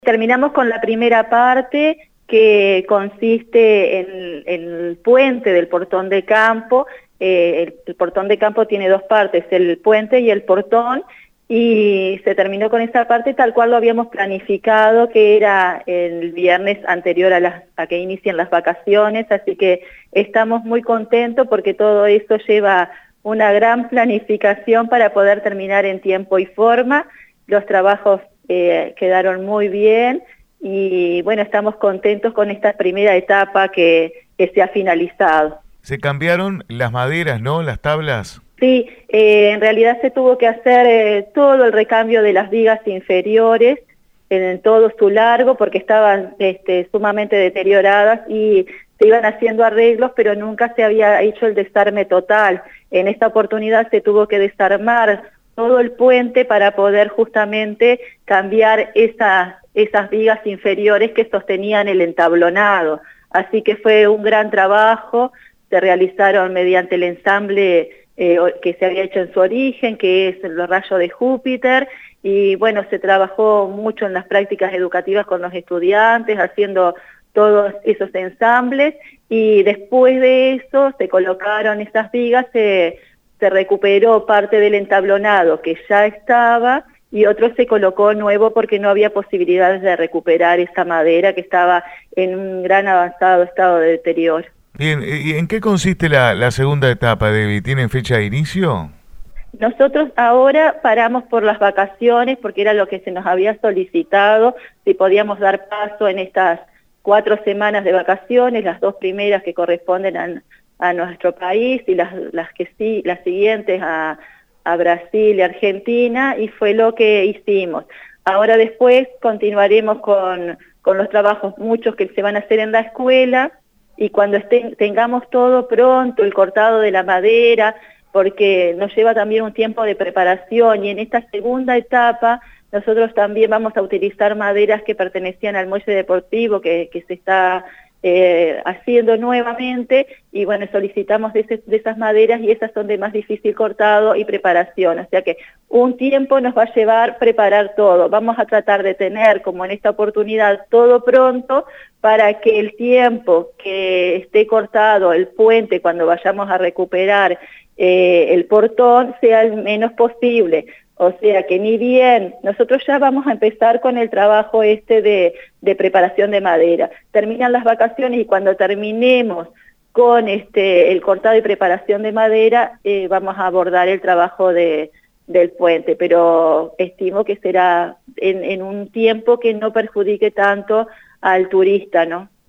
Terminamos con la primera parte, que consiste en el puente del portón de campo. El portón de campo tiene dos partes, el puente y el portón, y se terminó con esa parte tal cual lo habíamos planificado, que era el viernes anterior a que inicien las vacaciones, así que estamos muy contentos porque todo eso lleva una gran planificación para poder terminar en tiempo y forma. Los trabajos quedaron muy bien y bueno, estamos contentos con esta primera etapa que se ha finalizado. Se cambiaron las maderas, ¿no? Las tablas. Sí, en realidad se tuvo que hacer todo el recambio de las vigas inferiores en todo su largo porque estaban sumamente deterioradas y se iban haciendo arreglos, pero nunca se había hecho el desarme total. En esta oportunidad se tuvo que desarmar todo el puente para poder justamente cambiar esas vigas inferiores que sostenían el entablonado. Así que fue un gran trabajo, se realizaron mediante el ensamble que se había hecho en su origen, que es los rayos de Júpiter, y bueno, se trabajó mucho en las prácticas educativas con los estudiantes, haciendo todos esos ensambles, y después de eso se colocaron esas vigas, se recuperó parte del entablonado que ya estaba y otro se colocó nuevo porque no había posibilidades de recuperar esa madera que estaba en un gran avanzado estado de deterioro. Bien, ¿y en qué consiste la segunda etapa, Debbie? ¿Tienen fecha de inicio? Nosotros ahora paramos por las vacaciones porque era lo que se nos había solicitado, si podíamos dar paso en estas 4 semanas de vacaciones, las 2 primeras que corresponden a nuestro país y las siguientes a Brasil y Argentina, y fue lo que hicimos. Ahora después continuaremos con los trabajos, muchos que se van a hacer en la escuela, y cuando tengamos todo pronto, el cortado de la madera, porque nos lleva también un tiempo de preparación, y en esta segunda etapa nosotros también vamos a utilizar maderas que pertenecían al muelle deportivo que se está haciendo nuevamente, y bueno, solicitamos de esas maderas y esas son de más difícil cortado y preparación, o sea que un tiempo nos va a llevar preparar todo. Vamos a tratar de tener, como en esta oportunidad, todo pronto para que el tiempo que esté cortado el puente cuando vayamos a recuperar el portón sea el menos posible. O sea que ni bien, nosotros ya vamos a empezar con el trabajo de preparación de madera. Terminan las vacaciones y cuando terminemos con el cortado y preparación de madera, vamos a abordar el trabajo del puente, pero estimo que será en un tiempo que no perjudique tanto al turista, ¿no?